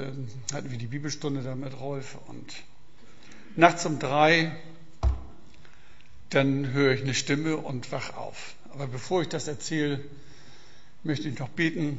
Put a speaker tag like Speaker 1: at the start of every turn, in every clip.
Speaker 1: hatten wir die Bibelstunde da mit Rolf und nachts um 3, dann höre ich eine Stimme und wach auf. Aber bevor ich das erzähle, möchte ich noch beten.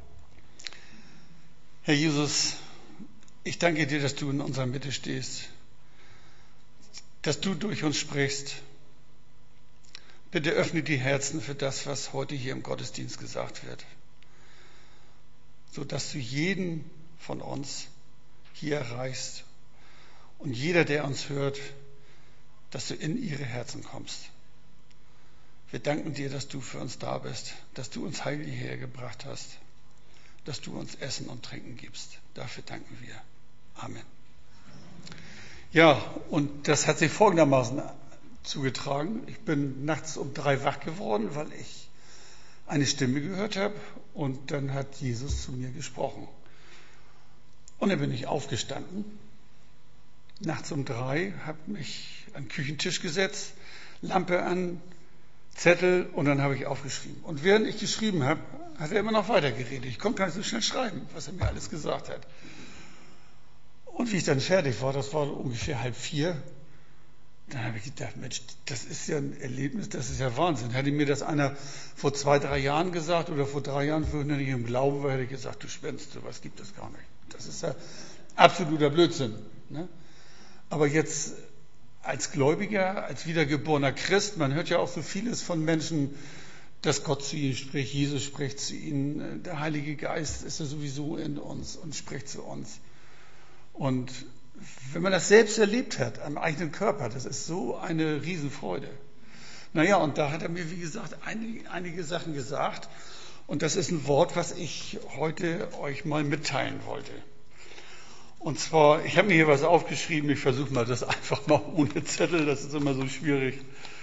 Speaker 1: Herr Jesus, ich danke dir, dass du in unserer Mitte stehst, dass du durch uns sprichst. Bitte öffne die Herzen für das, was heute hier im Gottesdienst gesagt wird, sodass du jeden von uns hier erreichst und jeder, der uns hört, dass du in ihre Herzen kommst. Wir danken dir, dass du für uns da bist, dass du uns Heil hierher gebracht hast, dass du uns Essen und Trinken gibst. Dafür danken wir. Amen. Ja, und das hat sich folgendermaßen zugetragen. Ich bin nachts um 3 wach geworden, weil ich eine Stimme gehört habe und dann hat Jesus zu mir gesprochen. Und dann bin ich aufgestanden, nachts um 3, habe mich an den Küchentisch gesetzt, Lampe an, Zettel und dann habe ich aufgeschrieben. Und während ich geschrieben habe, hat er immer noch weitergeredet. Ich konnte gar nicht so schnell schreiben, was er mir alles gesagt hat. Und wie ich dann fertig war, das war ungefähr 3:30, dann habe ich gedacht, Mensch, das ist ja ein Erlebnis, das ist ja Wahnsinn. Hätte mir das einer vor 2, 3 Jahren gesagt oder vor 3 Jahren, wo ich noch nicht im Glauben war, hätte ich gesagt, du spinnst, sowas gibt es gar nicht. Das ist ja absoluter Blödsinn. Ne? Aber jetzt als Gläubiger, als wiedergeborener Christ, man hört ja auch so vieles von Menschen, dass Gott zu ihnen spricht, Jesus spricht zu ihnen, der Heilige Geist ist ja sowieso in uns und spricht zu uns. Und wenn man das selbst erlebt hat, am eigenen Körper, das ist so eine Riesenfreude. Naja, und da hat er mir, wie gesagt, einige Sachen gesagt. Und das ist ein Wort, was ich heute euch mal mitteilen wollte. Und zwar, ich habe mir hier was aufgeschrieben, ich versuche mal das einfach mal ohne Zettel, das ist immer so schwierig.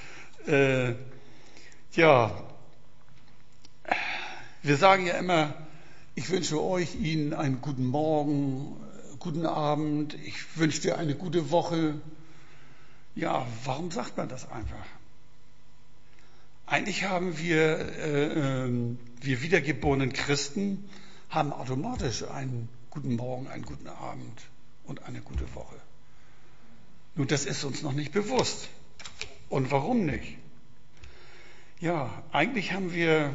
Speaker 1: Wir sagen ja immer, ich wünsche euch, Ihnen einen guten Morgen, guten Abend, ich wünsche dir eine gute Woche. Ja, warum sagt man das einfach? Eigentlich haben wir wiedergeborenen Christen, haben automatisch einen guten Morgen, einen guten Abend und eine gute Woche. Nur das ist uns noch nicht bewusst. Und warum nicht? Ja, eigentlich haben wir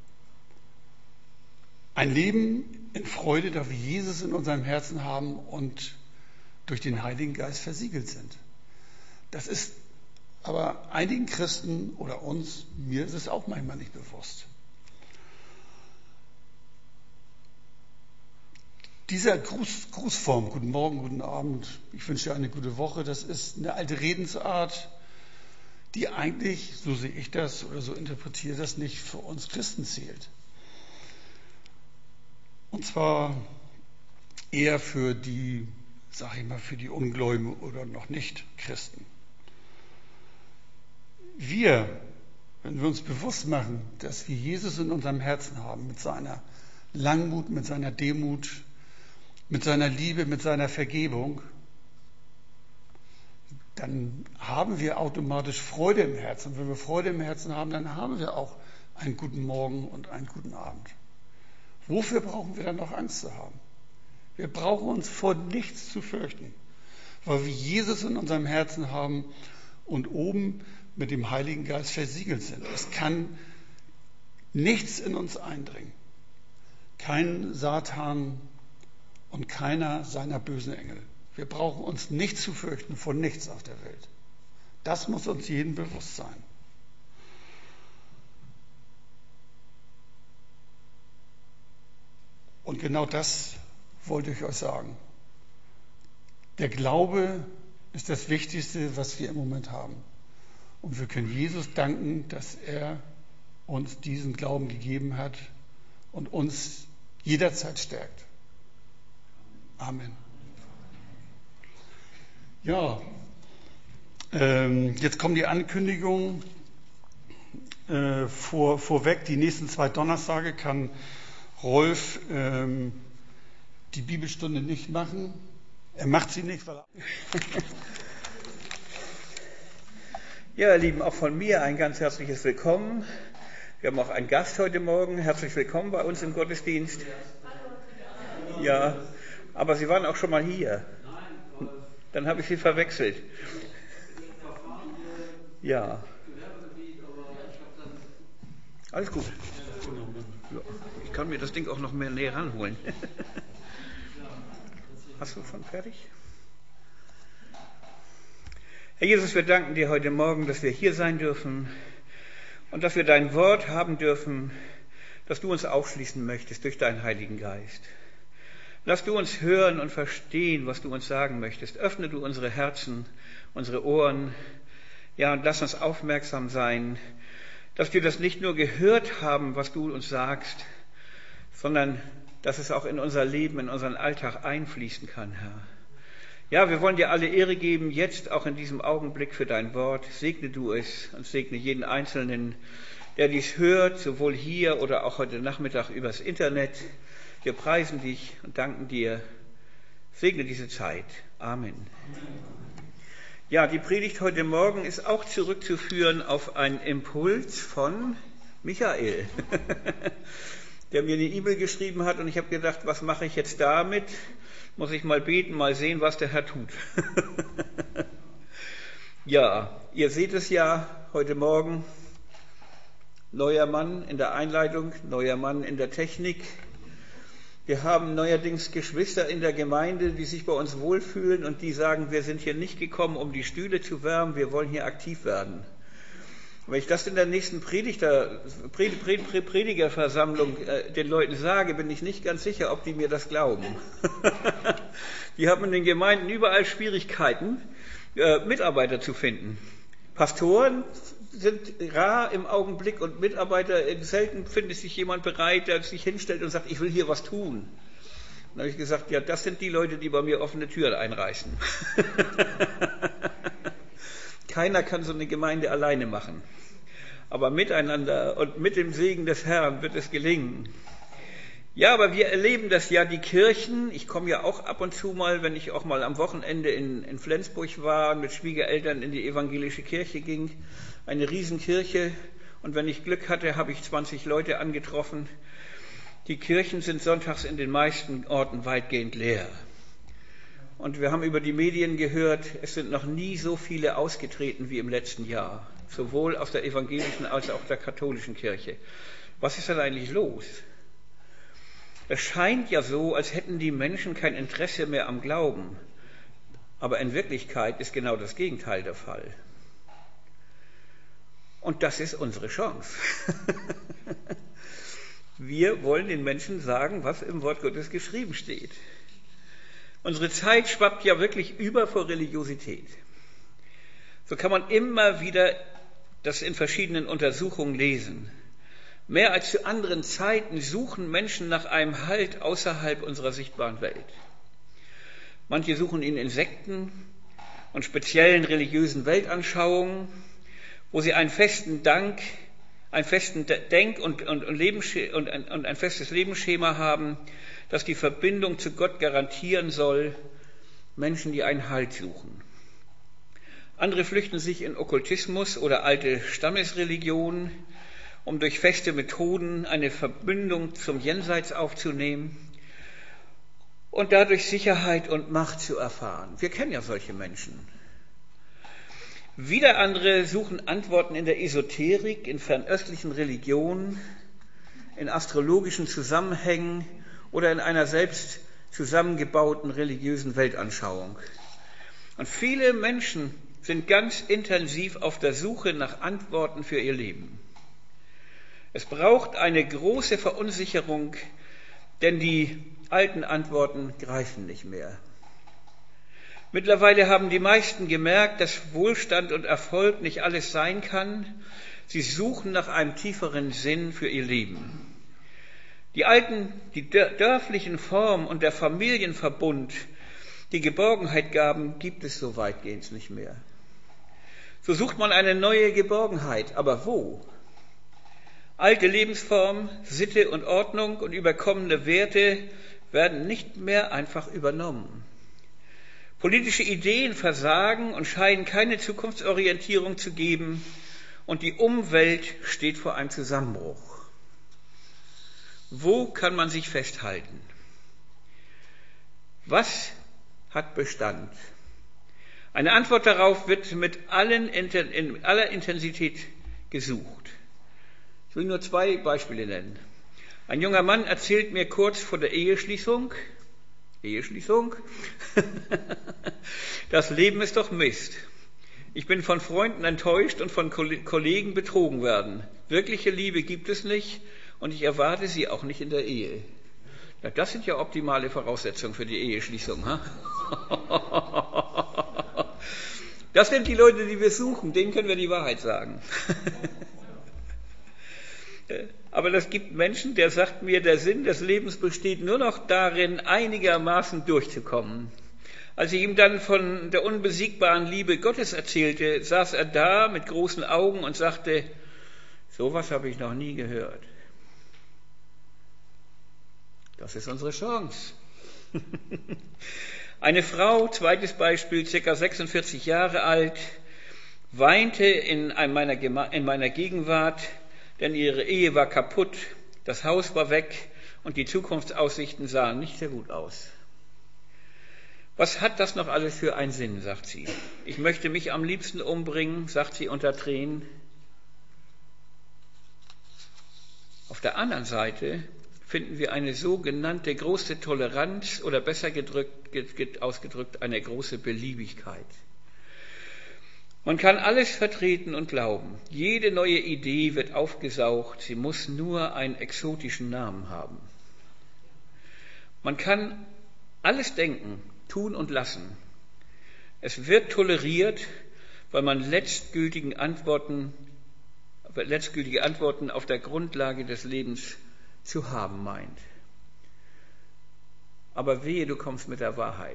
Speaker 1: ein Leben in Freude, da wir Jesus in unserem Herzen haben und durch den Heiligen Geist versiegelt sind. Das ist aber einigen Christen oder uns, mir ist es auch manchmal nicht bewusst. Dieser Grußform, guten Morgen, guten Abend, ich wünsche dir eine gute Woche, das ist eine alte Redensart, die eigentlich, so sehe ich das oder so interpretiere das, nicht für uns Christen zählt. Und zwar eher für die, sag ich mal, für die Ungläubigen oder noch nicht Christen. Wenn wir uns bewusst machen, dass wir Jesus in unserem Herzen haben, mit seiner Langmut, mit seiner Demut, mit seiner Liebe, mit seiner Vergebung, dann haben wir automatisch Freude im Herzen. Und wenn wir Freude im Herzen haben, dann haben wir auch einen guten Morgen und einen guten Abend. Wofür brauchen wir dann noch Angst zu haben? Wir brauchen uns vor nichts zu fürchten, weil wir Jesus in unserem Herzen haben und oben mit dem Heiligen Geist versiegelt sind. Es kann nichts in uns eindringen. Kein Satan und keiner seiner bösen Engel. Wir brauchen uns nicht zu fürchten vor nichts auf der Welt. Das muss uns jedem bewusst sein. Und genau das wollte ich euch sagen. Der Glaube ist das Wichtigste, was wir im Moment haben. Und wir können Jesus danken, dass er uns diesen Glauben gegeben hat und uns jederzeit stärkt. Amen. Ja, jetzt kommen die Ankündigungen vorweg. Die nächsten 2 Donnerstage kann Rolf die Bibelstunde nicht machen. Er macht sie nicht, weil er...
Speaker 2: Ja, ihr Lieben, auch von mir ein ganz herzliches Willkommen. Wir haben auch einen Gast heute Morgen. Herzlich willkommen bei uns im Gottesdienst. Ja, Aber Sie waren auch schon mal hier. Dann habe ich Sie verwechselt. Ja. Alles gut. Ich kann mir das Ding auch noch mehr näher ranholen. Hast du schon fertig? Herr Jesus, wir danken dir heute Morgen, dass wir hier sein dürfen und dass wir dein Wort haben dürfen, das du uns aufschließen möchtest durch deinen Heiligen Geist. Lass du uns hören und verstehen, was du uns sagen möchtest. Öffne du unsere Herzen, unsere Ohren, ja, und lass uns aufmerksam sein, dass wir das nicht nur gehört haben, was du uns sagst, sondern dass es auch in unser Leben, in unseren Alltag einfließen kann, Herr. Ja, wir wollen dir alle Ehre geben, jetzt auch in diesem Augenblick für dein Wort. Segne du es und segne jeden Einzelnen, der dies hört, sowohl hier oder auch heute Nachmittag übers Internet. Wir preisen dich und danken dir. Segne diese Zeit. Amen. Ja, die Predigt heute Morgen ist auch zurückzuführen auf einen Impuls von Michael, der mir eine E-Mail geschrieben hat und ich habe gedacht, was mache ich jetzt damit? Muss ich mal beten, mal sehen, was der Herr tut. Ja, ihr seht es ja heute Morgen, neuer Mann in der Einleitung, neuer Mann in der Technik. Wir haben neuerdings Geschwister in der Gemeinde, die sich bei uns wohlfühlen und die sagen, wir sind hier nicht gekommen, um die Stühle zu wärmen, wir wollen hier aktiv werden. Wenn ich das in der nächsten Predigerversammlung den Leuten sage, bin ich nicht ganz sicher, ob die mir das glauben. Die haben in den Gemeinden überall Schwierigkeiten, Mitarbeiter zu finden. Pastoren sind rar im Augenblick und Mitarbeiter, selten findet sich jemand bereit, der sich hinstellt und sagt, ich will hier was tun. Dann habe ich gesagt, ja, das sind die Leute, die bei mir offene Türen einreißen. Keiner kann so eine Gemeinde alleine machen. Aber miteinander und mit dem Segen des Herrn wird es gelingen. Ja, aber wir erleben das ja, die Kirchen. Ich komme ja auch ab und zu mal, wenn ich auch mal am Wochenende in Flensburg war, mit Schwiegereltern in die evangelische Kirche ging. Eine Riesenkirche. Und wenn ich Glück hatte, habe ich 20 Leute angetroffen. Die Kirchen sind sonntags in den meisten Orten weitgehend leer. Und wir haben über die Medien gehört, es sind noch nie so viele ausgetreten wie im letzten Jahr. Sowohl aus der evangelischen als auch der katholischen Kirche. Was ist denn eigentlich los? Es scheint ja so, als hätten die Menschen kein Interesse mehr am Glauben. Aber in Wirklichkeit ist genau das Gegenteil der Fall. Und das ist unsere Chance. Wir wollen den Menschen sagen, was im Wort Gottes geschrieben steht. Unsere Zeit schwappt ja wirklich über vor Religiosität. So kann man immer wieder das in verschiedenen Untersuchungen lesen. Mehr als zu anderen Zeiten suchen Menschen nach einem Halt außerhalb unserer sichtbaren Welt. Manche suchen ihn in Sekten und speziellen religiösen Weltanschauungen, wo sie einen festen Denk- und ein festes Lebensschema haben, das die Verbindung zu Gott garantieren soll, Menschen, die einen Halt suchen. Andere flüchten sich in Okkultismus oder alte Stammesreligionen, um durch feste Methoden eine Verbindung zum Jenseits aufzunehmen und dadurch Sicherheit und Macht zu erfahren. Wir kennen ja solche Menschen. Wieder andere suchen Antworten in der Esoterik, in fernöstlichen Religionen, in astrologischen Zusammenhängen oder in einer selbst zusammengebauten religiösen Weltanschauung. Und viele Menschen sind ganz intensiv auf der Suche nach Antworten für ihr Leben. Es braucht eine große Verunsicherung, denn die alten Antworten greifen nicht mehr. Mittlerweile haben die meisten gemerkt, dass Wohlstand und Erfolg nicht alles sein kann. Sie suchen nach einem tieferen Sinn für ihr Leben. Die dörflichen Formen und der Familienverbund, die Geborgenheit gaben, gibt es so weitgehend nicht mehr. So sucht man eine neue Geborgenheit, aber wo? Alte Lebensform, Sitte und Ordnung und überkommene Werte werden nicht mehr einfach übernommen. Politische Ideen versagen und scheinen keine Zukunftsorientierung zu geben und die Umwelt steht vor einem Zusammenbruch. Wo kann man sich festhalten? Was hat Bestand? Eine Antwort darauf wird in aller Intensität gesucht. Ich will nur 2 Beispiele nennen. Ein junger Mann erzählt mir kurz vor der Eheschließung, das Leben ist doch Mist. Ich bin von Freunden enttäuscht und von Kollegen betrogen werden. Wirkliche Liebe gibt es nicht und ich erwarte sie auch nicht in der Ehe. Na, das sind ja optimale Voraussetzungen für die Eheschließung. Ha? Das sind die Leute, die wir suchen, denen können wir die Wahrheit sagen. Aber es gibt Menschen, der sagt mir, der Sinn des Lebens besteht nur noch darin, einigermaßen durchzukommen. Als ich ihm dann von der unbesiegbaren Liebe Gottes erzählte, saß er da mit großen Augen und sagte, sowas habe ich noch nie gehört. Das ist unsere Chance. Eine Frau, zweites Beispiel, ca. 46 Jahre alt, weinte in meiner Gegenwart, denn ihre Ehe war kaputt, das Haus war weg und die Zukunftsaussichten sahen nicht sehr gut aus. Was hat das noch alles für einen Sinn, sagt sie. Ich möchte mich am liebsten umbringen, sagt sie unter Tränen. Auf der anderen Seite finden wir eine sogenannte große Toleranz oder besser ausgedrückt eine große Beliebigkeit. Man kann alles vertreten und glauben. Jede neue Idee wird aufgesaugt, sie muss nur einen exotischen Namen haben. Man kann alles denken, tun und lassen. Es wird toleriert, weil man letztgültige Antworten auf der Grundlage des Lebens zu haben meint. Aber wehe, du kommst mit der Wahrheit.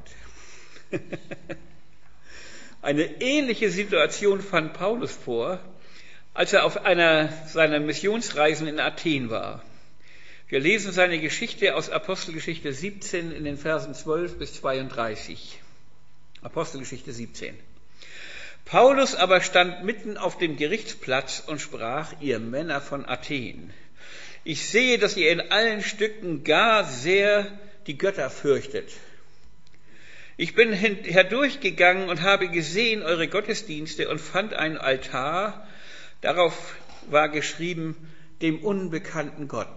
Speaker 2: Eine ähnliche Situation fand Paulus vor, als er auf einer seiner Missionsreisen in Athen war. Wir lesen seine Geschichte aus Apostelgeschichte 17 in den Versen 12 bis 32. Apostelgeschichte 17. Paulus aber stand mitten auf dem Gerichtsplatz und sprach, ihr Männer von Athen, ich sehe, dass ihr in allen Stücken gar sehr die Götter fürchtet. Ich bin herdurchgegangen und habe gesehen eure Gottesdienste und fand einen Altar, darauf war geschrieben, dem unbekannten Gott.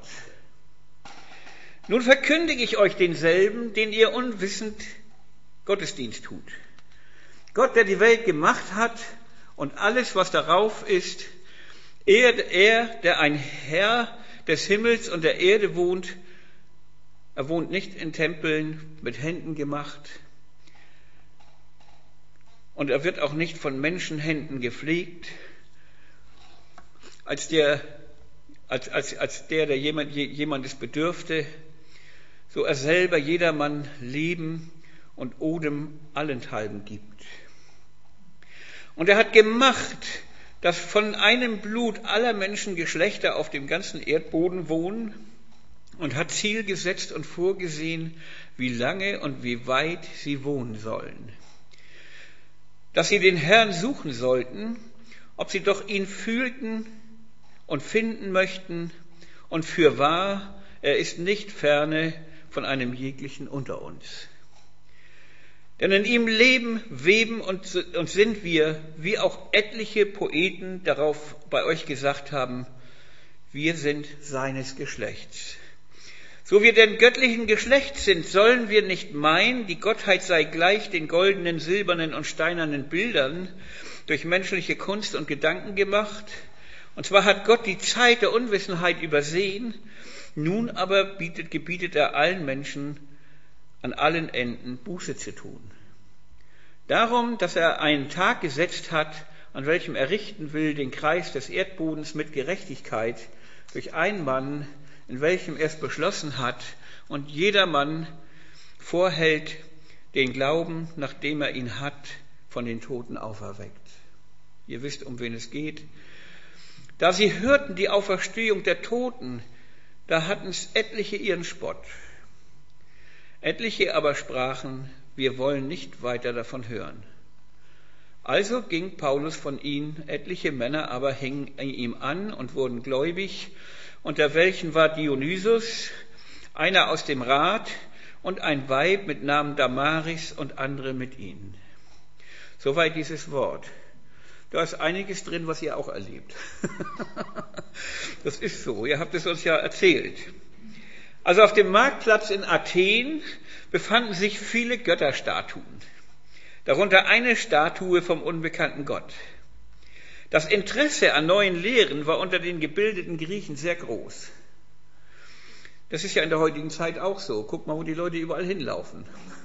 Speaker 2: Nun verkündige ich euch denselben, den ihr unwissend Gottesdienst tut. Gott, der die Welt gemacht hat und alles, was darauf ist, er, der ein Herr des Himmels und der Erde wohnt, er wohnt nicht in Tempeln mit Händen gemacht und er wird auch nicht von Menschenhänden gepflegt, als der jemandes bedürfte, so er selber jedermann Leben und Odem allenthalben gibt. Und er hat gemacht, dass von einem Blut aller Menschengeschlechter auf dem ganzen Erdboden wohnen und hat Ziel gesetzt und vorgesehen, wie lange und wie weit sie wohnen sollen. Dass sie den Herrn suchen sollten, ob sie doch ihn fühlten und finden möchten, und fürwahr, er ist nicht ferne von einem jeglichen unter uns. Denn in ihm leben, weben und sind wir, wie auch etliche Poeten darauf bei euch gesagt haben, wir sind seines Geschlechts. So wir denn göttlichen Geschlechts sind, sollen wir nicht meinen, die Gottheit sei gleich den goldenen, silbernen und steinernen Bildern durch menschliche Kunst und Gedanken gemacht. Und zwar hat Gott die Zeit der Unwissenheit übersehen, nun aber gebietet er allen Menschen an allen Enden Buße zu tun. Darum, dass er einen Tag gesetzt hat, an welchem er richten will den Kreis des Erdbodens mit Gerechtigkeit durch einen Mann, in welchem er es beschlossen hat und jeder Mann vorhält den Glauben, nachdem er ihn hat, von den Toten auferweckt. Ihr wisst, um wen es geht. Da sie hörten die Auferstehung der Toten, da hatten es etliche ihren Spott. Etliche aber sprachen, wir wollen nicht weiter davon hören. Also ging Paulus von ihnen, etliche Männer aber hingen ihm an und wurden gläubig, unter welchen war Dionysus, einer aus dem Rat, und ein Weib mit Namen Damaris und andere mit ihnen. Soweit dieses Wort. Da ist einiges drin, was ihr auch erlebt. Das ist so, ihr habt es uns ja erzählt. Also auf dem Marktplatz in Athen befanden sich viele Götterstatuen, darunter eine Statue vom unbekannten Gott. Das Interesse an neuen Lehren war unter den gebildeten Griechen sehr groß. Das ist ja in der heutigen Zeit auch so. Guck mal, wo die Leute überall hinlaufen.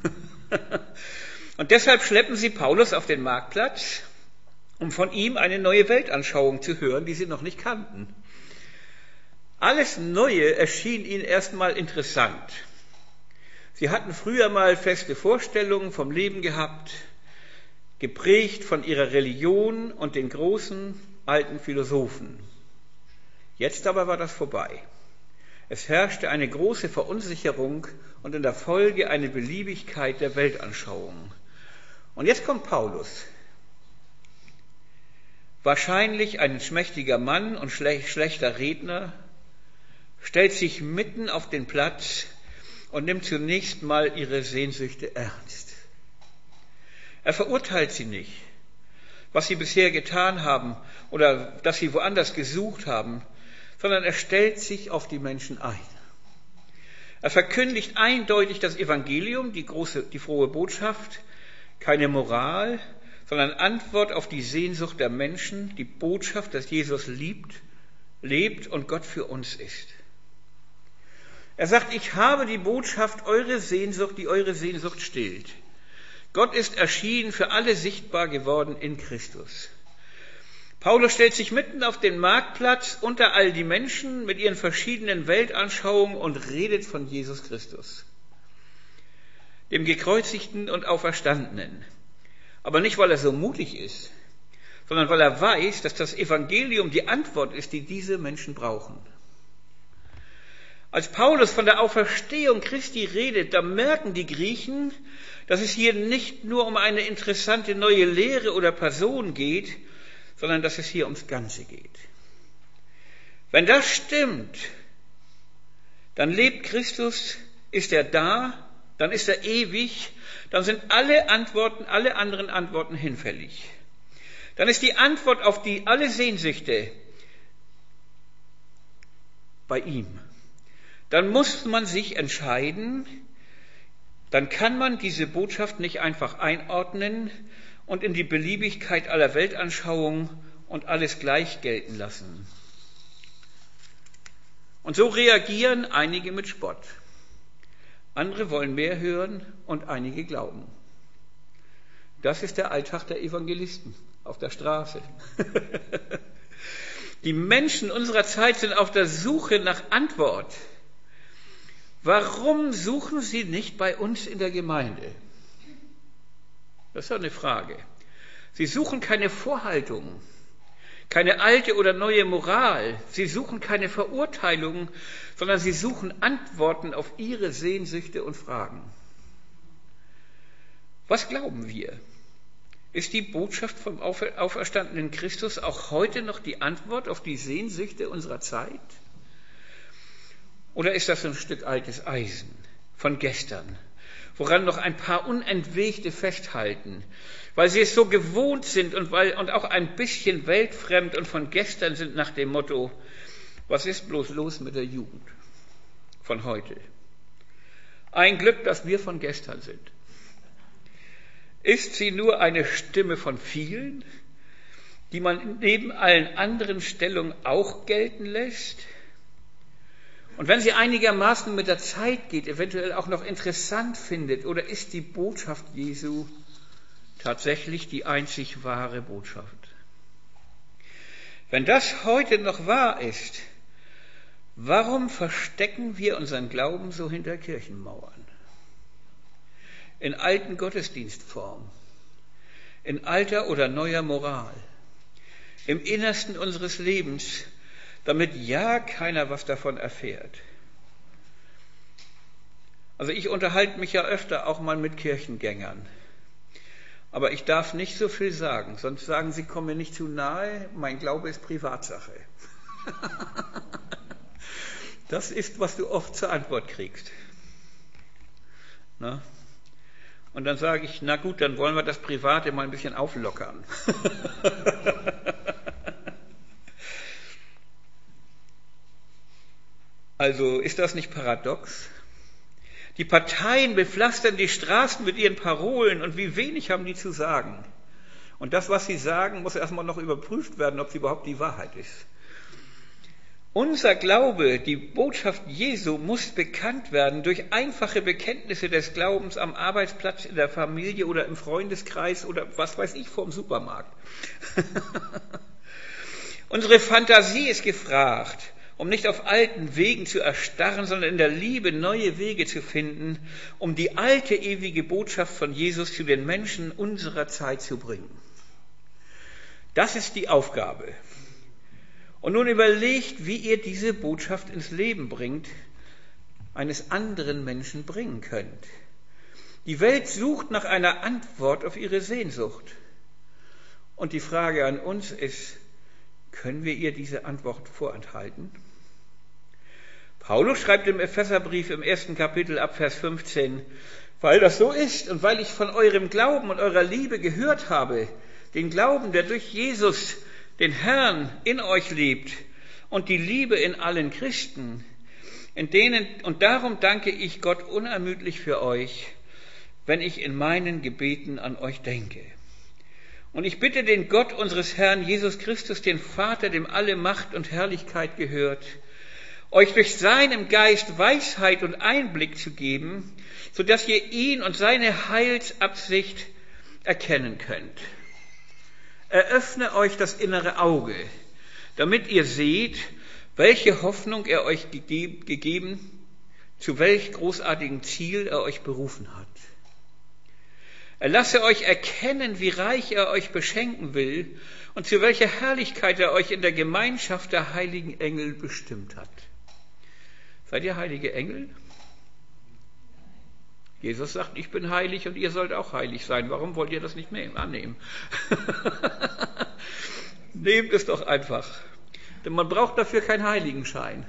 Speaker 2: Und deshalb schleppen sie Paulus auf den Marktplatz, um von ihm eine neue Weltanschauung zu hören, die sie noch nicht kannten. Alles Neue erschien ihnen erstmal interessant. Sie hatten früher mal feste Vorstellungen vom Leben gehabt, geprägt von ihrer Religion und den großen alten Philosophen. Jetzt aber war das vorbei. Es herrschte eine große Verunsicherung und in der Folge eine Beliebigkeit der Weltanschauung. Und jetzt kommt Paulus. Wahrscheinlich ein schmächtiger Mann und schlechter Redner, stellt sich mitten auf den Platz und nimmt zunächst mal ihre Sehnsüchte ernst. Er verurteilt sie nicht, was sie bisher getan haben oder dass sie woanders gesucht haben, sondern er stellt sich auf die Menschen ein. Er verkündigt eindeutig das Evangelium, die frohe Botschaft, keine Moral, sondern Antwort auf die Sehnsucht der Menschen, die Botschaft, dass Jesus lebt und Gott für uns ist. Er sagt, ich habe die Botschaft, die eure Sehnsucht stillt. Gott ist erschienen, für alle sichtbar geworden in Christus. Paulus stellt sich mitten auf den Marktplatz unter all die Menschen mit ihren verschiedenen Weltanschauungen und redet von Jesus Christus, dem Gekreuzigten und Auferstandenen. Aber nicht, weil er so mutig ist, sondern weil er weiß, dass das Evangelium die Antwort ist, die diese Menschen brauchen. Als Paulus von der Auferstehung Christi redet, da merken die Griechen, dass es hier nicht nur um eine interessante neue Lehre oder Person geht, sondern dass es hier ums Ganze geht. Wenn das stimmt, dann lebt Christus, ist er da, dann ist er ewig, dann sind alle anderen Antworten hinfällig. Dann ist die Antwort auf alle Sehnsüchte bei ihm. Dann muss man sich entscheiden, dann kann man diese Botschaft nicht einfach einordnen und in die Beliebigkeit aller Weltanschauung und alles gleich gelten lassen. Und so reagieren einige mit Spott. Andere wollen mehr hören und einige glauben. Das ist der Alltag der Evangelisten auf der Straße. Die Menschen unserer Zeit sind auf der Suche nach Antwort. Warum suchen sie nicht bei uns in der Gemeinde? Das ist doch eine Frage. Sie suchen keine Vorhaltungen, keine alte oder neue Moral. Sie suchen keine Verurteilungen, sondern sie suchen Antworten auf ihre Sehnsüchte und Fragen. Was glauben wir? Ist die Botschaft vom auferstandenen Christus auch heute noch die Antwort auf die Sehnsüchte unserer Zeit? Oder ist das ein Stück altes Eisen von gestern, woran noch ein paar Unentwegte festhalten, weil sie es so gewohnt sind und auch ein bisschen weltfremd und von gestern sind nach dem Motto, was ist bloß los mit der Jugend von heute? Ein Glück, dass wir von gestern sind. Ist sie nur eine Stimme von vielen, die man neben allen anderen Stellungen auch gelten lässt? Und wenn sie einigermaßen mit der Zeit geht, eventuell auch noch interessant findet, oder ist die Botschaft Jesu tatsächlich die einzig wahre Botschaft? Wenn das heute noch wahr ist, warum verstecken wir unseren Glauben so hinter Kirchenmauern? In alten Gottesdienstformen, in alter oder neuer Moral, im Innersten unseres Lebens, damit ja keiner was davon erfährt. Also ich unterhalte mich ja öfter auch mal mit Kirchengängern. Aber ich darf nicht so viel sagen, sonst sagen sie, komm mir nicht zu nahe, mein Glaube ist Privatsache. Das ist, was du oft zur Antwort kriegst. Ne? Und dann sage ich, na gut, dann wollen wir das Private mal ein bisschen auflockern. Also ist das nicht paradox? Die Parteien bepflastern die Straßen mit ihren Parolen und wie wenig haben die zu sagen. Und das, was sie sagen, muss erstmal noch überprüft werden, ob es überhaupt die Wahrheit ist. Unser Glaube, die Botschaft Jesu, muss bekannt werden durch einfache Bekenntnisse des Glaubens am Arbeitsplatz, in der Familie oder im Freundeskreis oder was weiß ich, vorm Supermarkt. Unsere Fantasie ist gefragt, um nicht auf alten Wegen zu erstarren, sondern in der Liebe neue Wege zu finden, um die alte ewige Botschaft von Jesus zu den Menschen unserer Zeit zu bringen. Das ist die Aufgabe. Und nun überlegt, wie ihr diese Botschaft ins Leben bringt, eines anderen Menschen bringen könnt. Die Welt sucht nach einer Antwort auf ihre Sehnsucht. Und die Frage an uns ist, können wir ihr diese Antwort vorenthalten? Paulus schreibt im Epheserbrief im 1. Kapitel ab Vers 15, weil das so ist und weil ich von eurem Glauben und eurer Liebe gehört habe, den Glauben, der durch Jesus, den Herrn, in euch lebt und die Liebe in allen Christen, und darum danke ich Gott unermüdlich für euch, wenn ich in meinen Gebeten an euch denke. Und ich bitte den Gott unseres Herrn Jesus Christus, den Vater, dem alle Macht und Herrlichkeit gehört, euch durch seinen Geist Weisheit und Einblick zu geben, sodass ihr ihn und seine Heilsabsicht erkennen könnt. Eröffne euch das innere Auge, damit ihr seht, welche Hoffnung er euch gegeben, zu welch großartigem Ziel er euch berufen hat. Er lasse euch erkennen, wie reich er euch beschenken will und zu welcher Herrlichkeit er euch in der Gemeinschaft der heiligen Engel bestimmt hat. Seid ihr heilige Engel? Jesus sagt, ich bin heilig und ihr sollt auch heilig sein. Warum wollt ihr das nicht mehr annehmen? Nehmt es doch einfach. Denn man braucht dafür keinen Heiligenschein.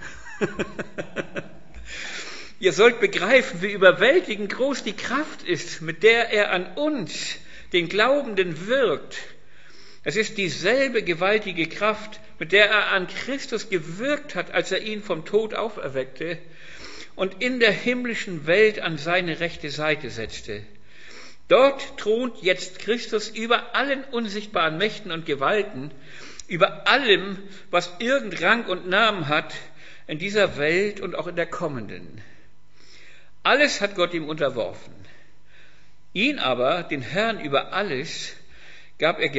Speaker 2: Ihr sollt begreifen, wie überwältigend groß die Kraft ist, mit der er an uns, den Glaubenden, wirkt. Es ist dieselbe gewaltige Kraft, mit der er an Christus gewirkt hat, als er ihn vom Tod auferweckte und in der himmlischen Welt an seine rechte Seite setzte. Dort thront jetzt Christus über allen unsichtbaren Mächten und Gewalten, über allem, was irgend Rang und Namen hat, in dieser Welt und auch in der kommenden. Alles hat Gott ihm unterworfen. Ihn aber, den Herrn über alles, gab er der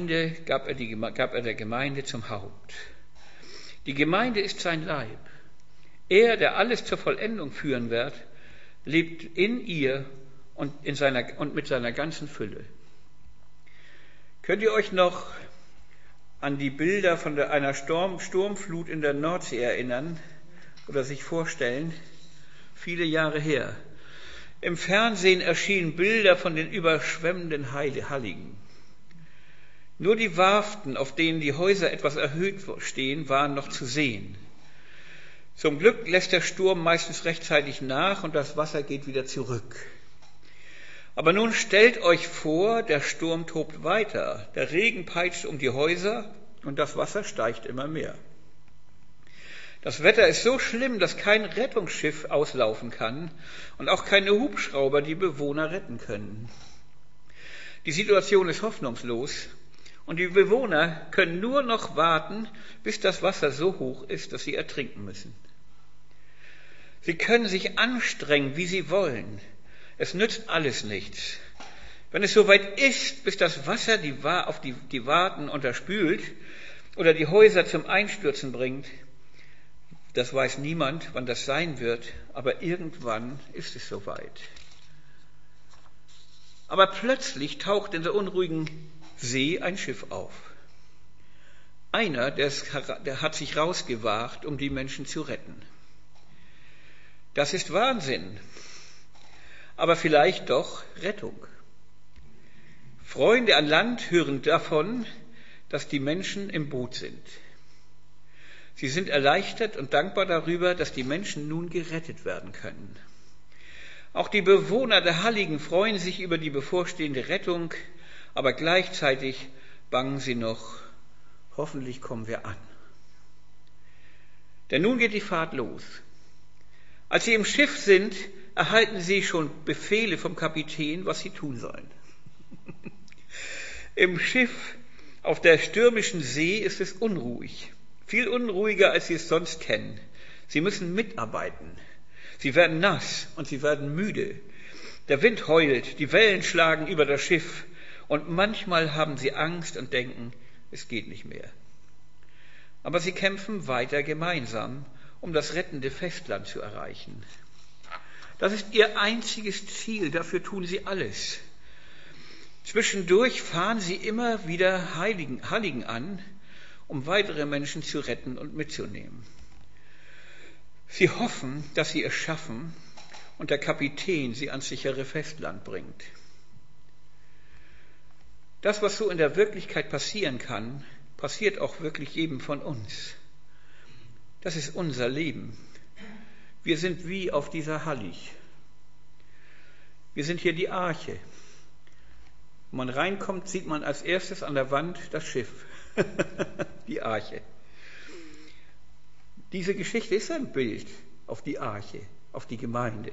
Speaker 2: Gemeinde zum Haupt. Die Gemeinde ist sein Leib. Er, der alles zur Vollendung führen wird, lebt in ihr und mit seiner ganzen Fülle. Könnt ihr euch noch an die Bilder von einer Sturmflut in der Nordsee erinnern oder sich vorstellen? Viele Jahre her. Im Fernsehen erschienen Bilder von den überschwemmenden Halligen. Nur die Warften, auf denen die Häuser etwas erhöht stehen, waren noch zu sehen. Zum Glück lässt der Sturm meistens rechtzeitig nach und das Wasser geht wieder zurück. Aber nun stellt euch vor, der Sturm tobt weiter, der Regen peitscht um die Häuser und das Wasser steigt immer mehr. Das Wetter ist so schlimm, dass kein Rettungsschiff auslaufen kann und auch keine Hubschrauber die Bewohner retten können. Die Situation ist hoffnungslos und die Bewohner können nur noch warten, bis das Wasser so hoch ist, dass sie ertrinken müssen. Sie können sich anstrengen, wie sie wollen. Es nützt alles nichts. Wenn es soweit ist, bis das Wasser auf die Warten unterspült oder die Häuser zum Einstürzen bringt, das weiß niemand, wann das sein wird, aber irgendwann ist es soweit. Aber plötzlich taucht in der unruhigen See ein Schiff auf. Einer, der hat sich rausgewagt, um die Menschen zu retten. Das ist Wahnsinn, aber vielleicht doch Rettung. Freunde an Land hören davon, dass die Menschen im Boot sind. Sie sind erleichtert und dankbar darüber, dass die Menschen nun gerettet werden können. Auch die Bewohner der Halligen freuen sich über die bevorstehende Rettung, aber gleichzeitig bangen sie noch, hoffentlich kommen wir an. Denn nun geht die Fahrt los. Als sie im Schiff sind, erhalten sie schon Befehle vom Kapitän, was sie tun sollen. Im Schiff auf der stürmischen See ist es unruhig, viel unruhiger, als sie es sonst kennen. Sie müssen mitarbeiten. Sie werden nass und sie werden müde. Der Wind heult, die Wellen schlagen über das Schiff und manchmal haben sie Angst und denken, es geht nicht mehr. Aber sie kämpfen weiter gemeinsam, um das rettende Festland zu erreichen. Das ist ihr einziges Ziel, dafür tun sie alles. Zwischendurch fahren sie immer wieder Halligen an, um weitere Menschen zu retten und mitzunehmen. Sie hoffen, dass sie es schaffen und der Kapitän sie ans sichere Festland bringt. Das, was so in der Wirklichkeit passieren kann, passiert auch wirklich jedem von uns. Das ist unser Leben. Wir sind wie auf dieser Hallig. Wir sind hier die Arche. Wenn man reinkommt, sieht man als erstes an der Wand das Schiff, die Arche. Diese Geschichte ist ein Bild auf die Arche, auf die Gemeinde.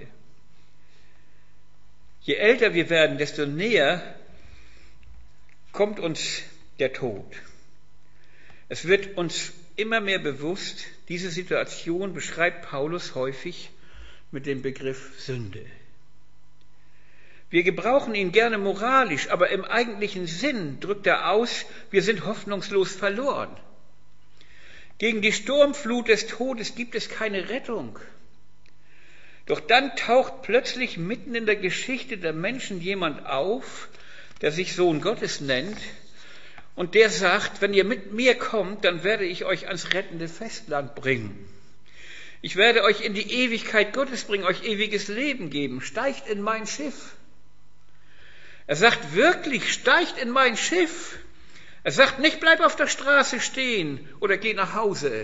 Speaker 2: Je älter wir werden, desto näher kommt uns der Tod. Es wird uns immer mehr bewusst, diese Situation beschreibt Paulus häufig mit dem Begriff Sünde. Wir gebrauchen ihn gerne moralisch, aber im eigentlichen Sinn drückt er aus, wir sind hoffnungslos verloren. Gegen die Sturmflut des Todes gibt es keine Rettung. Doch dann taucht plötzlich mitten in der Geschichte der Menschen jemand auf, der sich Sohn Gottes nennt und der sagt, wenn ihr mit mir kommt, dann werde ich euch ans rettende Festland bringen. Ich werde euch in die Ewigkeit Gottes bringen, euch ewiges Leben geben. Steigt in mein Schiff. Er sagt wirklich, steigt in mein Schiff. Er sagt nicht, bleib auf der Straße stehen oder geh nach Hause.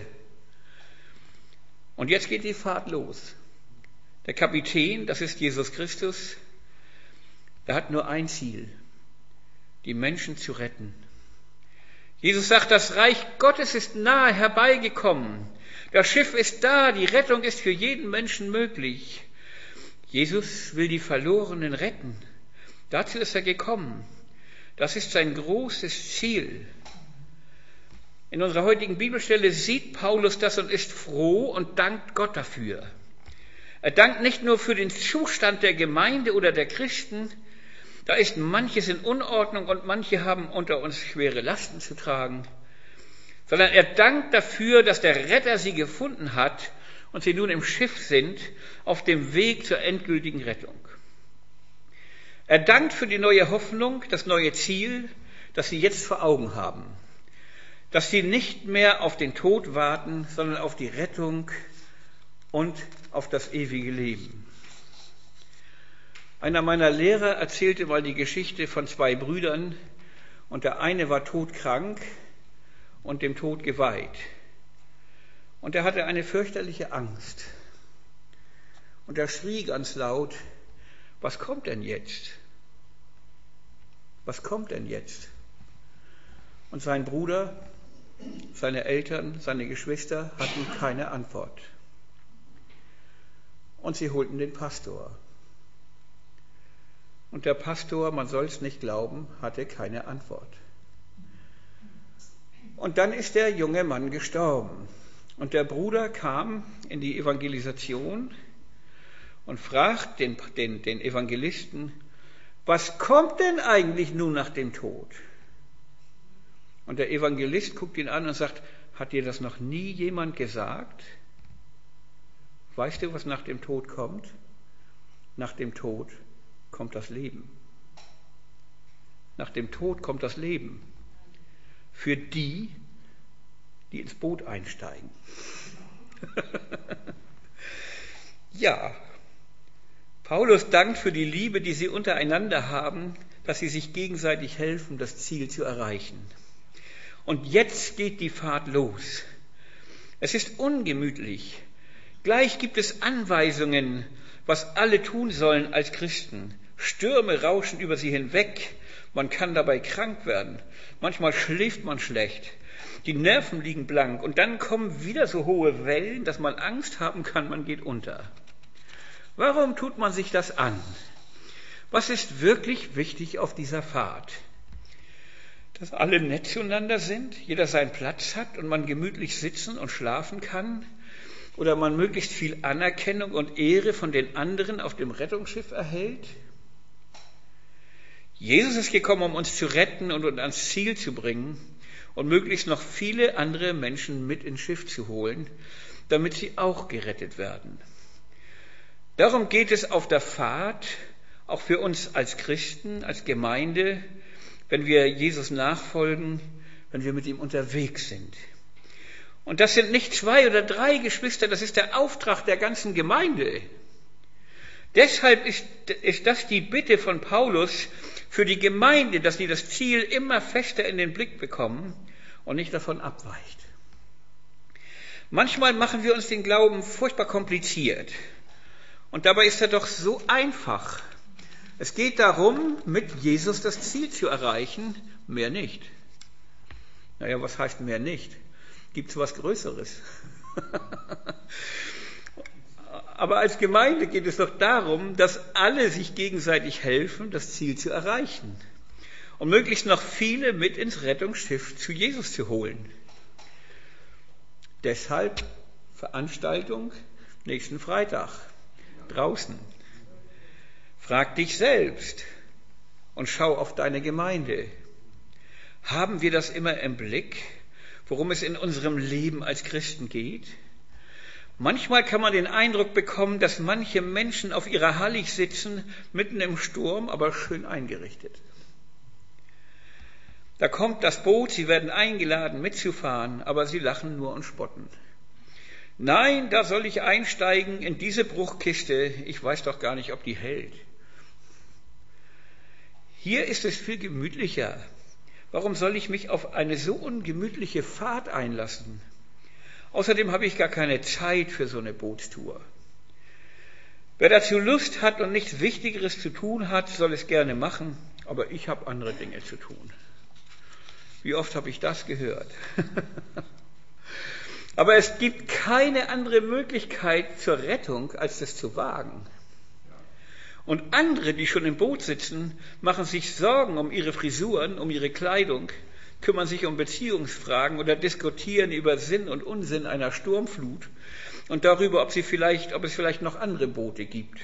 Speaker 2: Und jetzt geht die Fahrt los. Der Kapitän, das ist Jesus Christus, der hat nur ein Ziel, die Menschen zu retten. Jesus sagt, das Reich Gottes ist nahe herbeigekommen. Das Schiff ist da, die Rettung ist für jeden Menschen möglich. Jesus will die Verlorenen retten. Dazu ist er gekommen. Das ist sein großes Ziel. In unserer heutigen Bibelstelle sieht Paulus das und ist froh und dankt Gott dafür. Er dankt nicht nur für den Zustand der Gemeinde oder der Christen, da ist manches in Unordnung und manche haben unter uns schwere Lasten zu tragen, sondern er dankt dafür, dass der Retter sie gefunden hat und sie nun im Schiff sind, auf dem Weg zur endgültigen Rettung. Er dankt für die neue Hoffnung, das neue Ziel, das sie jetzt vor Augen haben, dass sie nicht mehr auf den Tod warten, sondern auf die Rettung und auf das ewige Leben. Einer meiner Lehrer erzählte mal die Geschichte von zwei Brüdern und der eine war todkrank und dem Tod geweiht. Und er hatte eine fürchterliche Angst. Und er schrie ganz laut, was kommt denn jetzt? Was kommt denn jetzt? Und sein Bruder, seine Eltern, seine Geschwister hatten keine Antwort. Und sie holten den Pastor. Und der Pastor, man soll es nicht glauben, hatte keine Antwort. Und dann ist der junge Mann gestorben. Und der Bruder kam in die Evangelisation und fragt den Evangelisten, was kommt denn eigentlich nun nach dem Tod? Und der Evangelist guckt ihn an und sagt, hat dir das noch nie jemand gesagt? Weißt du, was nach dem Tod kommt? Nach dem Tod kommt das Leben. Nach dem Tod kommt das Leben. Für die, die ins Boot einsteigen. Ja, Paulus dankt für die Liebe, die sie untereinander haben, dass sie sich gegenseitig helfen, das Ziel zu erreichen. Und jetzt geht die Fahrt los. Es ist ungemütlich. Gleich gibt es Anweisungen, was alle tun sollen als Christen. Stürme rauschen über sie hinweg. Man kann dabei krank werden. Manchmal schläft man schlecht. Die Nerven liegen blank. Und dann kommen wieder so hohe Wellen, dass man Angst haben kann, man geht unter. Warum tut man sich das an? Was ist wirklich wichtig auf dieser Fahrt? Dass alle nett zueinander sind, jeder seinen Platz hat und man gemütlich sitzen und schlafen kann? Oder man möglichst viel Anerkennung und Ehre von den anderen auf dem Rettungsschiff erhält? Jesus ist gekommen, um uns zu retten und uns ans Ziel zu bringen und möglichst noch viele andere Menschen mit ins Schiff zu holen, damit sie auch gerettet werden. Darum geht es auf der Fahrt, auch für uns als Christen, als Gemeinde, wenn wir Jesus nachfolgen, wenn wir mit ihm unterwegs sind. Und das sind nicht 2 oder 3 Geschwister, das ist der Auftrag der ganzen Gemeinde. Deshalb ist das die Bitte von Paulus für die Gemeinde, dass sie das Ziel immer fester in den Blick bekommen und nicht davon abweicht. Manchmal machen wir uns den Glauben furchtbar kompliziert. Und dabei ist er doch so einfach. Es geht darum, mit Jesus das Ziel zu erreichen, mehr nicht. Naja, was heißt mehr nicht? Gibt es was Größeres? Aber als Gemeinde geht es doch darum, dass alle sich gegenseitig helfen, das Ziel zu erreichen. Und möglichst noch viele mit ins Rettungsschiff zu Jesus zu holen. Deshalb Veranstaltung nächsten Freitag. Draußen. Frag dich selbst und schau auf deine Gemeinde. Haben wir das immer im Blick, worum es in unserem Leben als Christen geht? Manchmal kann man den Eindruck bekommen, dass manche Menschen auf ihrer Hallig sitzen, mitten im Sturm, aber schön eingerichtet. Da kommt das Boot, sie werden eingeladen mitzufahren, aber sie lachen nur und spotten. Nein, da soll ich einsteigen in diese Bruchkiste, ich weiß doch gar nicht, ob die hält. Hier ist es viel gemütlicher. Warum soll ich mich auf eine so ungemütliche Fahrt einlassen? Außerdem habe ich gar keine Zeit für so eine Bootstour. Wer dazu Lust hat und nichts Wichtigeres zu tun hat, soll es gerne machen, aber ich habe andere Dinge zu tun. Wie oft habe ich das gehört? Aber es gibt keine andere Möglichkeit zur Rettung, als das zu wagen. Und andere, die schon im Boot sitzen, machen sich Sorgen um ihre Frisuren, um ihre Kleidung, kümmern sich um Beziehungsfragen oder diskutieren über Sinn und Unsinn einer Sturmflut und darüber, ob es vielleicht noch andere Boote gibt.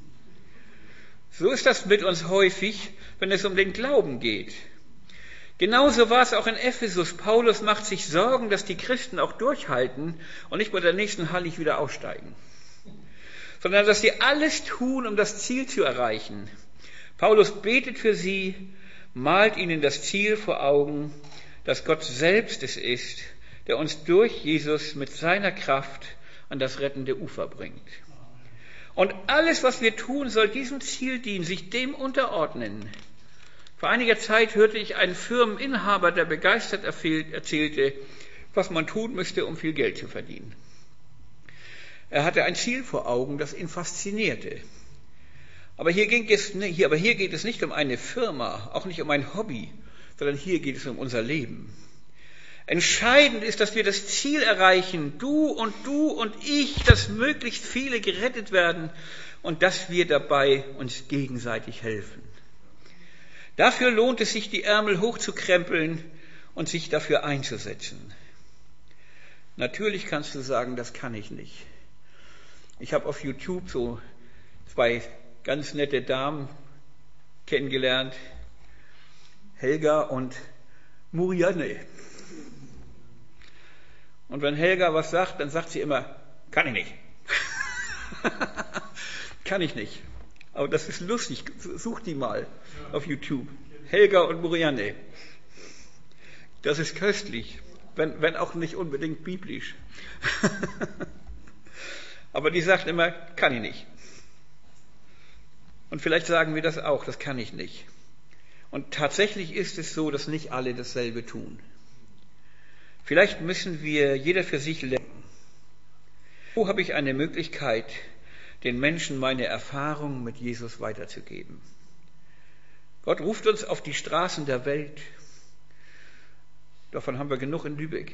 Speaker 2: So ist das mit uns häufig, wenn es um den Glauben geht. Genauso war es auch in Ephesus. Paulus macht sich Sorgen, dass die Christen auch durchhalten und nicht bei der nächsten Hallig wieder aussteigen, sondern dass sie alles tun, um das Ziel zu erreichen. Paulus betet für sie, malt ihnen das Ziel vor Augen, dass Gott selbst es ist, der uns durch Jesus mit seiner Kraft an das rettende Ufer bringt. Und alles, was wir tun, soll diesem Ziel dienen, sich dem unterordnen. Vor einiger Zeit hörte ich einen Firmeninhaber, der begeistert erzählte, was man tun müsste, um viel Geld zu verdienen. Er hatte ein Ziel vor Augen, das ihn faszinierte. Aber hier geht es nicht um eine Firma, auch nicht um ein Hobby, sondern hier geht es um unser Leben. Entscheidend ist, dass wir das Ziel erreichen, du und ich, dass möglichst viele gerettet werden und dass wir dabei uns gegenseitig helfen. Dafür lohnt es sich, die Ärmel hochzukrempeln und sich dafür einzusetzen. Natürlich kannst du sagen, das kann ich nicht. Ich habe auf YouTube so 2 ganz nette Damen kennengelernt, Helga und Murianne. Und wenn Helga was sagt, dann sagt sie immer, kann ich nicht. Kann ich nicht. Aber das ist lustig, such die mal auf YouTube. Helga und Murianne. Das ist köstlich, wenn auch nicht unbedingt biblisch. Aber die sagt immer, kann ich nicht. Und vielleicht sagen wir das auch, das kann ich nicht. Und tatsächlich ist es so, dass nicht alle dasselbe tun. Vielleicht müssen wir jeder für sich lernen. Wo habe ich eine Möglichkeit, den Menschen meine Erfahrung mit Jesus weiterzugeben. Gott ruft uns auf die Straßen der Welt. Davon haben wir genug in Lübeck.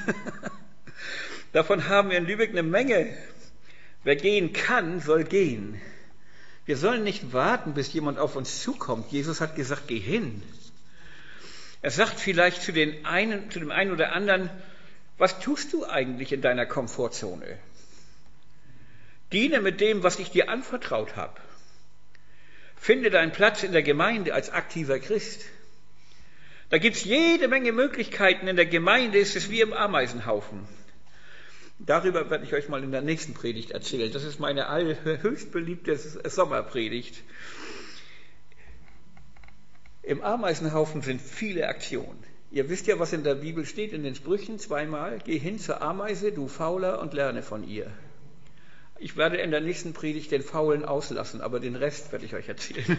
Speaker 2: Davon haben wir in Lübeck eine Menge. Wer gehen kann, soll gehen. Wir sollen nicht warten, bis jemand auf uns zukommt. Jesus hat gesagt, geh hin. Er sagt vielleicht zu dem einen oder anderen, was tust du eigentlich in deiner Komfortzone? Diene mit dem, was ich dir anvertraut habe. Finde deinen Platz in der Gemeinde als aktiver Christ. Da gibt es jede Menge Möglichkeiten. In der Gemeinde ist es wie im Ameisenhaufen. Darüber werde ich euch mal in der nächsten Predigt erzählen. Das ist meine höchst beliebte Sommerpredigt. Im Ameisenhaufen sind viele Aktionen. Ihr wisst ja, was in der Bibel steht, in den Sprüchen zweimal. Geh hin zur Ameise, du Fauler, und lerne von ihr. Ich werde in der nächsten Predigt den Faulen auslassen, aber den Rest werde ich euch erzählen.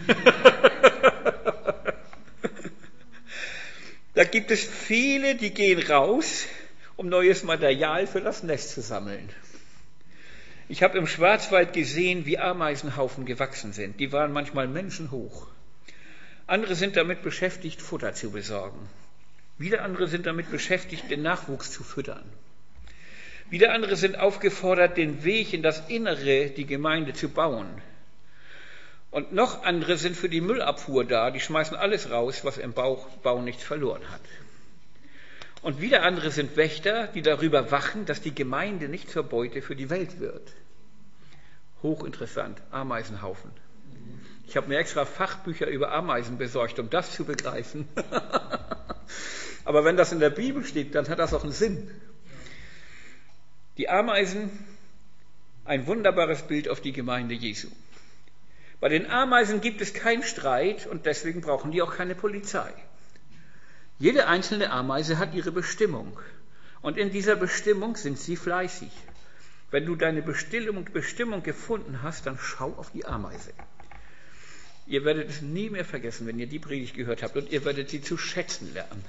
Speaker 2: Da gibt es viele, die gehen raus, um neues Material für das Nest zu sammeln. Ich habe im Schwarzwald gesehen, wie Ameisenhaufen gewachsen sind. Die waren manchmal menschenhoch. Andere sind damit beschäftigt, Futter zu besorgen. Wieder andere sind damit beschäftigt, den Nachwuchs zu füttern. Wieder andere sind aufgefordert, den Weg in das Innere, die Gemeinde zu bauen. Und noch andere sind für die Müllabfuhr da, die schmeißen alles raus, was im Bau nichts verloren hat. Und wieder andere sind Wächter, die darüber wachen, dass die Gemeinde nicht zur Beute für die Welt wird. Hochinteressant, Ameisenhaufen. Ich habe mir extra Fachbücher über Ameisen besorgt, um das zu begreifen. Aber wenn das in der Bibel steht, dann hat das auch einen Sinn. Die Ameisen, ein wunderbares Bild auf die Gemeinde Jesu. Bei den Ameisen gibt es keinen Streit und deswegen brauchen die auch keine Polizei. Jede einzelne Ameise hat ihre Bestimmung und in dieser Bestimmung sind sie fleißig. Wenn du deine Bestimmung gefunden hast, dann schau auf die Ameise. Ihr werdet es nie mehr vergessen, wenn ihr die Predigt gehört habt und ihr werdet sie zu schätzen lernen.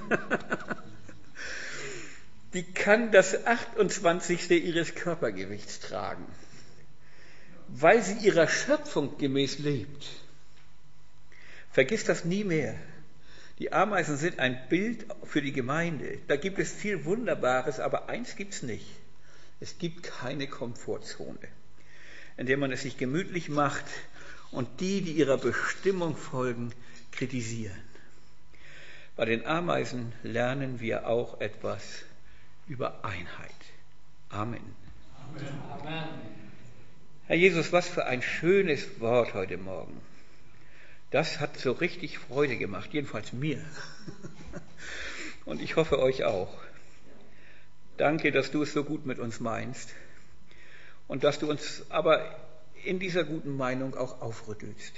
Speaker 2: Die kann das 28. ihres Körpergewichts tragen, weil sie ihrer Schöpfung gemäß lebt. Vergiss das nie mehr. Die Ameisen sind ein Bild für die Gemeinde. Da gibt es viel Wunderbares, aber eins gibt es nicht. Es gibt keine Komfortzone, in der man es sich gemütlich macht und die ihrer Bestimmung folgen, kritisieren. Bei den Ameisen lernen wir auch etwas über Einheit. Amen. Amen. Herr Jesus, was für ein schönes Wort heute Morgen. Das hat so richtig Freude gemacht, jedenfalls mir. Und ich hoffe euch auch. Danke, dass du es so gut mit uns meinst und dass du uns aber in dieser guten Meinung auch aufrüttelst.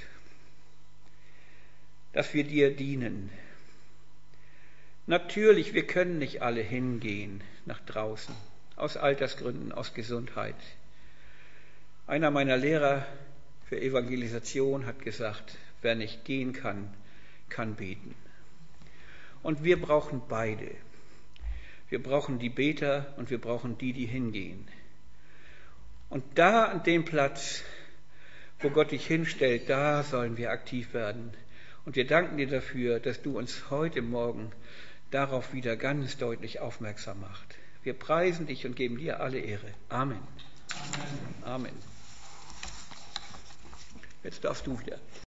Speaker 2: Dass wir dir dienen. Natürlich, wir können nicht alle hingehen nach draußen, aus Altersgründen, aus Gesundheit. Einer meiner Lehrer für Evangelisation hat gesagt, wer nicht gehen kann, kann beten. Und wir brauchen beide. Wir brauchen die Beter und wir brauchen die hingehen. Und da an dem Platz, wo Gott dich hinstellt, da sollen wir aktiv werden. Und wir danken dir dafür, dass du uns heute Morgen darauf wieder ganz deutlich aufmerksam machst. Wir preisen dich und geben dir alle Ehre. Amen. Amen. Amen. Jetzt darfst du wieder.